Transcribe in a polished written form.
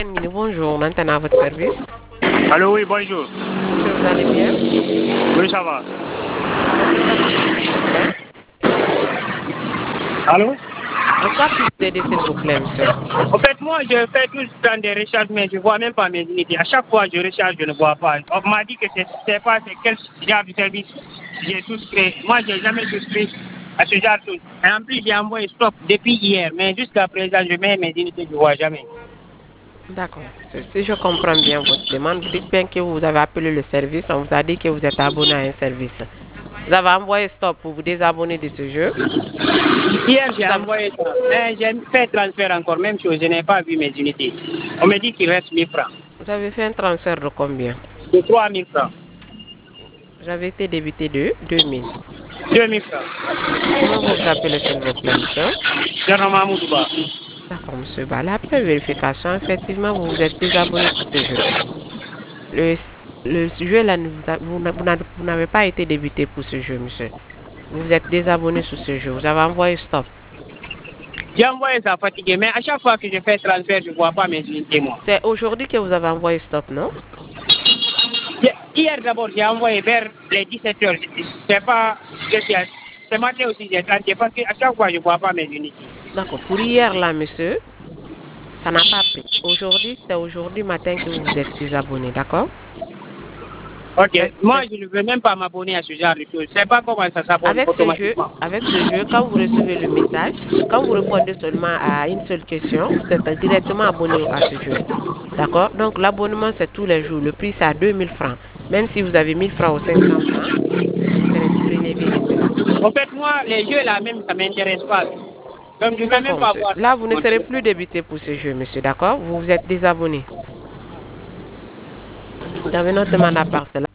Bonjour, maintenant à votre service. Allô, oui, bonjour. Monsieur, vous allez bien? Oui, ça va. Comment puis-je vous aider, s'il vous plaît? Allô? En quoi puis-je vous aider, s'il vous plaît, monsieur? En fait, moi, je fais tout le temps des recherches, mais je ne vois même pas mes unités. À chaque fois que je recherche, je ne vois pas. On m'a dit que c'est pas c'est quel genre de service j'ai souscrit. Moi, je n'ai jamais souscrit à ce genre de choses. Et en plus, j'ai envoyé stop depuis hier, mais jusqu'à présent, je mets mes unités, je ne vois jamais. D'accord, monsieur. Si je comprends bien votre demande, vous dites bien que vous avez appelé le service, on vous a dit que vous êtes abonné à un service. Vous avez envoyé stop pour vous désabonner de ce jeu. Hier, j'ai Vous avez, envoyé ça, mais j'ai fait transfert encore, même chose, je n'ai pas vu mes unités. On me dit qu'il reste 1000 francs. vous avez fait un transfert de combien? De 3000 francs. J'avais été débité de 2000. 2000 francs. Comment vous vous appelez, s'il vous plaît, monsieur? Jean Mahmoud Ba. D'accord, monsieur. Bah, là, après vérification, effectivement, vous vous êtes désabonné pour ce jeu. Le jeu là, vous n'avez pas été débuté pour ce jeu, monsieur. Vous vous êtes désabonné sur ce jeu. Vous avez envoyé stop. J'ai envoyé ça fatigué, mais à chaque fois que je fais transfert, je ne vois pas mes unités, moi. C'est aujourd'hui que vous avez envoyé stop, non? Hier d'abord, j'ai envoyé vers les 17 heures. Je ne sais pas ce qu'il y a. Ce matin aussi, j'ai tranché parce qu'à chaque fois, je ne vois pas mes unités. D'accord. Pour hier là, monsieur, ça n'a pas pris. Aujourd'hui, c'est aujourd'hui matin que vous vous êtes désabonné, d'accord? Ok, moi, je ne veux même pas m'abonner à ce genre de choses. Je ne sais pas comment ça s'abonne automatiquement. Avec ce jeu, quand vous recevez le message, quand vous répondez seulement à une seule question, vous êtes directement abonné à ce jeu. D'accord? Donc, l'abonnement, c'est tous les jours. Le prix, c'est à 2000 francs. Même si vous avez 1000 francs ou 500 francs, vous serez prélevé de cela. En fait, moi, les jeux là même, ça ne m'intéresse pas. Donc, je ne vais même D'accord, pas monsieur. voir ça Là, vous sur ne mon serez plus téléphone. débité pour ce jeu, monsieur. D'accord? Vous vous êtes désabonné. Vous avez notre demande à part cela.